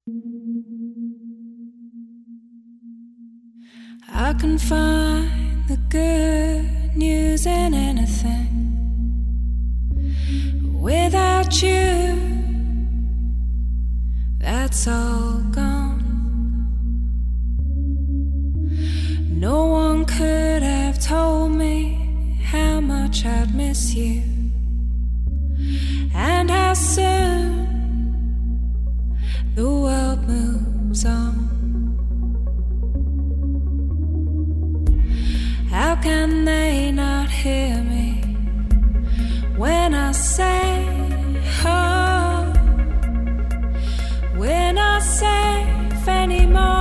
I can find the good news in anything. Without you, that's all gone. No one could have told me how much I'd miss you, and how soon the world moves on. How can they not hear me when I say, oh, we're not safe anymore?